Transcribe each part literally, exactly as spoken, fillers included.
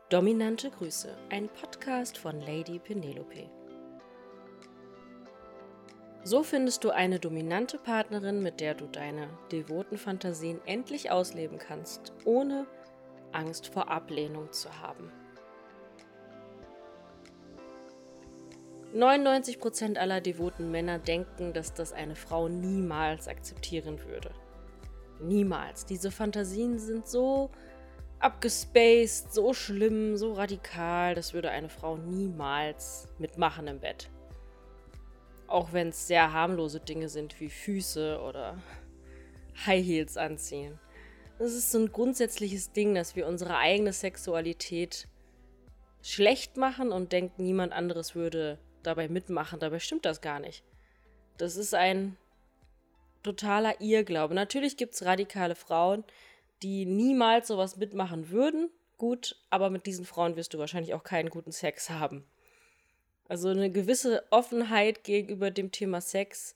Dominante Grüße, ein Podcast von Lady Penelope. So findest du eine dominante Partnerin, mit der du deine devoten Fantasien endlich ausleben kannst, ohne Angst vor Ablehnung zu haben. neunundneunzig Prozent aller devoten Männer denken, dass das eine Frau niemals akzeptieren würde. Niemals. Diese Fantasien sind so abgespaced, so schlimm, so radikal, das würde eine Frau niemals mitmachen im Bett. Auch wenn es sehr harmlose Dinge sind wie Füße oder High Heels anziehen. Das ist so ein grundsätzliches Ding, dass wir unsere eigene Sexualität schlecht machen und denken, niemand anderes würde dabei mitmachen. Dabei stimmt das gar nicht. Das ist ein totaler Irrglaube. Natürlich gibt es radikale Frauen, die niemals sowas mitmachen würden. Gut, aber mit diesen Frauen wirst du wahrscheinlich auch keinen guten Sex haben. Also eine gewisse Offenheit gegenüber dem Thema Sex,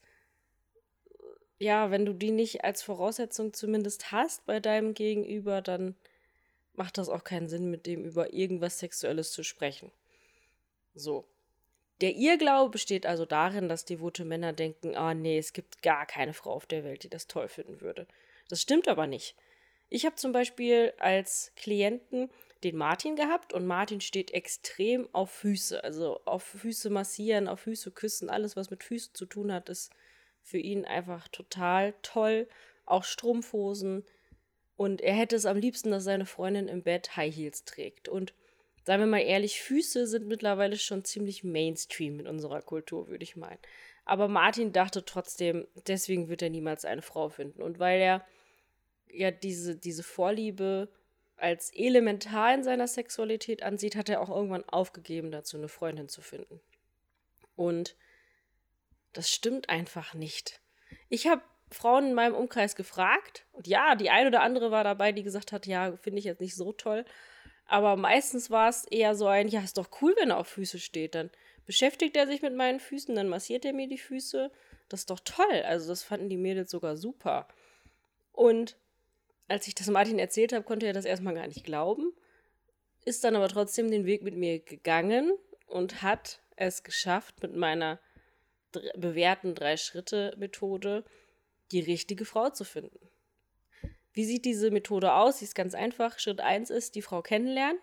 ja, wenn du die nicht als Voraussetzung zumindest hast bei deinem Gegenüber, dann macht das auch keinen Sinn, mit dem über irgendwas Sexuelles zu sprechen. So. Der Irrglaube besteht also darin, dass devote Männer denken, oh nee, es gibt gar keine Frau auf der Welt, die das toll finden würde. Das stimmt aber nicht. Ich habe zum Beispiel als Klienten den Martin gehabt und Martin steht extrem auf Füße. Also auf Füße massieren, auf Füße küssen, alles was mit Füßen zu tun hat, ist für ihn einfach total toll. Auch Strumpfhosen. Und er hätte es am liebsten, dass seine Freundin im Bett High Heels trägt. Und seien wir mal ehrlich, Füße sind mittlerweile schon ziemlich Mainstream in unserer Kultur, würde ich meinen. Aber Martin dachte trotzdem, deswegen wird er niemals eine Frau finden. Und weil er ja diese, diese Vorliebe als elementar in seiner Sexualität ansieht, hat er auch irgendwann aufgegeben, dazu eine Freundin zu finden. Und das stimmt einfach nicht. Ich habe Frauen in meinem Umkreis gefragt und ja, die eine oder andere war dabei, die gesagt hat, ja, finde ich jetzt nicht so toll. Aber meistens war es eher so ein, ja, ist doch cool, wenn er auf Füße steht. Dann beschäftigt er sich mit meinen Füßen, dann massiert er mir die Füße. Das ist doch toll. Also das fanden die Mädels sogar super. Und als ich das Martin erzählt habe, konnte er das erstmal gar nicht glauben, ist dann aber trotzdem den Weg mit mir gegangen und hat es geschafft, mit meiner dr- bewährten Drei-Schritte-Methode die richtige Frau zu finden. Wie sieht diese Methode aus? Sie ist ganz einfach. Schritt eins ist, die Frau kennenlernen.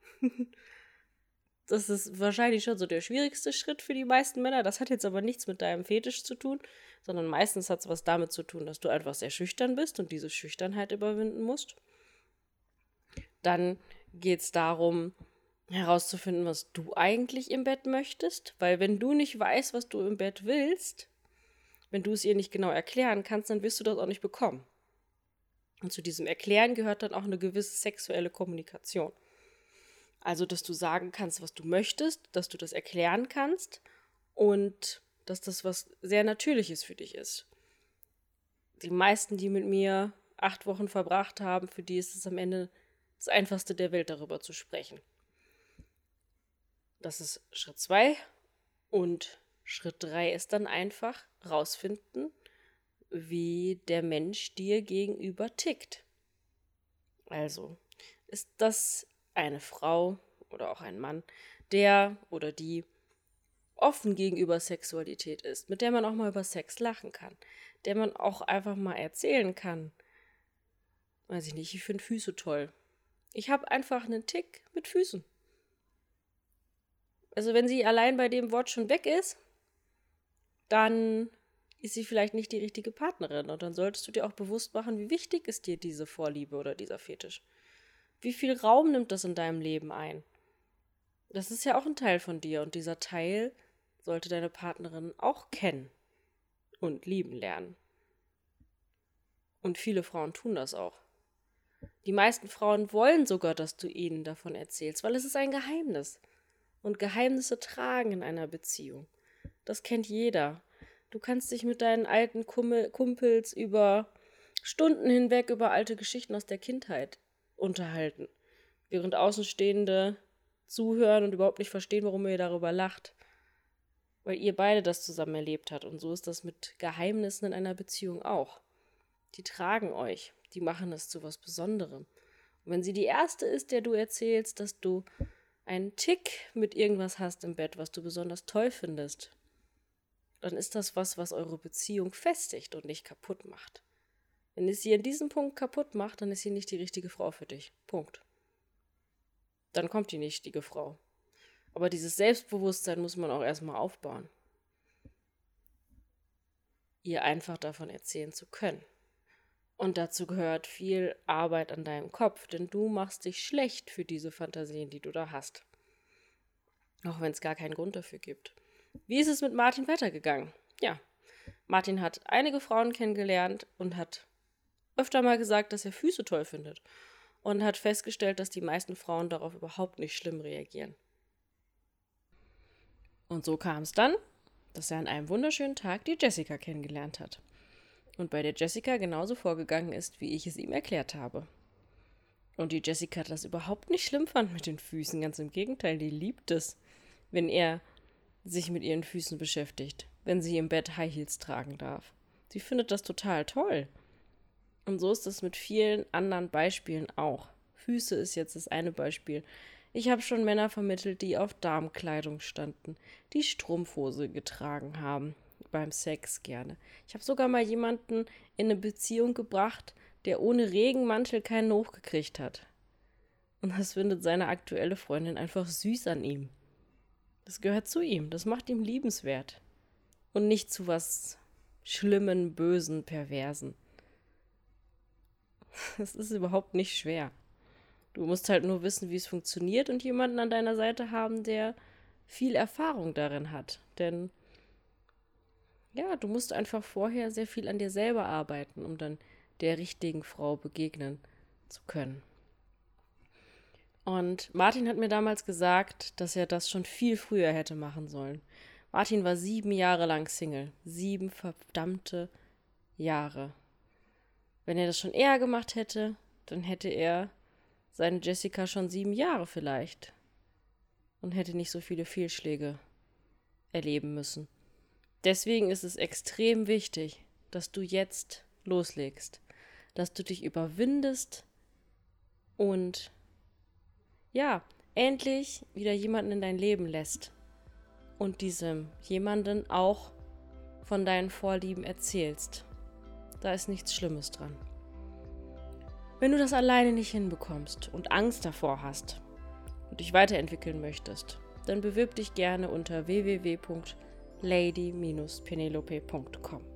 Das ist wahrscheinlich schon so der schwierigste Schritt für die meisten Männer. Das hat jetzt aber nichts mit deinem Fetisch zu tun, sondern meistens hat es was damit zu tun, dass du einfach sehr schüchtern bist und diese Schüchternheit überwinden musst. Dann geht es darum, herauszufinden, was du eigentlich im Bett möchtest. Weil wenn du nicht weißt, was du im Bett willst, wenn du es ihr nicht genau erklären kannst, dann wirst du das auch nicht bekommen. Und zu diesem Erklären gehört dann auch eine gewisse sexuelle Kommunikation. Also, dass du sagen kannst, was du möchtest, dass du das erklären kannst und dass das was sehr Natürliches für dich ist. Die meisten, die mit mir acht Wochen verbracht haben, für die ist es am Ende das Einfachste der Welt, darüber zu sprechen. Das ist Schritt zwei. Und Schritt drei ist dann einfach rausfinden, wie der Mensch dir gegenüber tickt. Also, ist das eine Frau oder auch ein Mann, der oder die offen gegenüber Sexualität ist, mit der man auch mal über Sex lachen kann, der man auch einfach mal erzählen kann. Weiß ich nicht, ich finde Füße toll. Ich habe einfach einen Tick mit Füßen. Also wenn sie allein bei dem Wort schon weg ist, dann ist sie vielleicht nicht die richtige Partnerin. Und dann solltest du dir auch bewusst machen, wie wichtig ist dir diese Vorliebe oder dieser Fetisch. Wie viel Raum nimmt das in deinem Leben ein? Das ist ja auch ein Teil von dir und dieser Teil sollte deine Partnerin auch kennen und lieben lernen. Und viele Frauen tun das auch. Die meisten Frauen wollen sogar, dass du ihnen davon erzählst, weil es ist ein Geheimnis. Und Geheimnisse tragen in einer Beziehung. Das kennt jeder. Du kannst dich mit deinen alten Kumpels über Stunden hinweg über alte Geschichten aus der Kindheit unterhalten, während Außenstehende zuhören und überhaupt nicht verstehen, warum ihr darüber lacht, weil ihr beide das zusammen erlebt habt. Und so ist das mit Geheimnissen in einer Beziehung auch. Die tragen euch, die machen es zu was Besonderem. Und wenn sie die erste ist, der du erzählst, dass du einen Tick mit irgendwas hast im Bett, was du besonders toll findest, dann ist das was, was eure Beziehung festigt und nicht kaputt macht. Wenn es sie an diesem Punkt kaputt macht, dann ist sie nicht die richtige Frau für dich. Punkt. Dann kommt die richtige Frau. Aber dieses Selbstbewusstsein muss man auch erstmal aufbauen. Ihr einfach davon erzählen zu können. Und dazu gehört viel Arbeit an deinem Kopf, denn du machst dich schlecht für diese Fantasien, die du da hast. Auch wenn es gar keinen Grund dafür gibt. Wie ist es mit Martin weitergegangen? Ja, Martin hat einige Frauen kennengelernt und hat öfter mal gesagt, dass er Füße toll findet. Und hat festgestellt, dass die meisten Frauen darauf überhaupt nicht schlimm reagieren. Und so kam es dann, dass er an einem wunderschönen Tag die Jessica kennengelernt hat. Und bei der Jessica genauso vorgegangen ist, wie ich es ihm erklärt habe. Und die Jessica das überhaupt nicht schlimm fand mit den Füßen. Ganz im Gegenteil, die liebt es, wenn er sich mit ihren Füßen beschäftigt, wenn sie im Bett High Heels tragen darf. Sie findet das total toll. Und so ist es mit vielen anderen Beispielen auch. Füße ist jetzt das eine Beispiel. Ich habe schon Männer vermittelt, die auf Darmkleidung standen, die Strumpfhose getragen haben, beim Sex gerne. Ich habe sogar mal jemanden in eine Beziehung gebracht, der ohne Regenmantel keinen hochgekriegt hat. Und das findet seine aktuelle Freundin einfach süß an ihm. Das gehört zu ihm, das macht ihm liebenswert. Und nicht zu was Schlimmen, Bösen, Perversen. Das ist überhaupt nicht schwer. Du musst halt nur wissen, wie es funktioniert und jemanden an deiner Seite haben, der viel Erfahrung darin hat. Denn ja, du musst einfach vorher sehr viel an dir selber arbeiten, um dann der richtigen Frau begegnen zu können. Und Martin hat mir damals gesagt, dass er das schon viel früher hätte machen sollen. Martin war sieben Jahre lang Single. Sieben verdammte Jahre. Wenn er das schon eher gemacht hätte, dann hätte er seine Jessica schon sieben Jahre vielleicht und hätte nicht so viele Fehlschläge erleben müssen. Deswegen ist es extrem wichtig, dass du jetzt loslegst, dass du dich überwindest und ja, endlich wieder jemanden in dein Leben lässt und diesem jemanden auch von deinen Vorlieben erzählst. Da ist nichts Schlimmes dran. Wenn du das alleine nicht hinbekommst und Angst davor hast und dich weiterentwickeln möchtest, dann bewirb dich gerne unter w w w punkt lady Bindestrich penelope punkt com.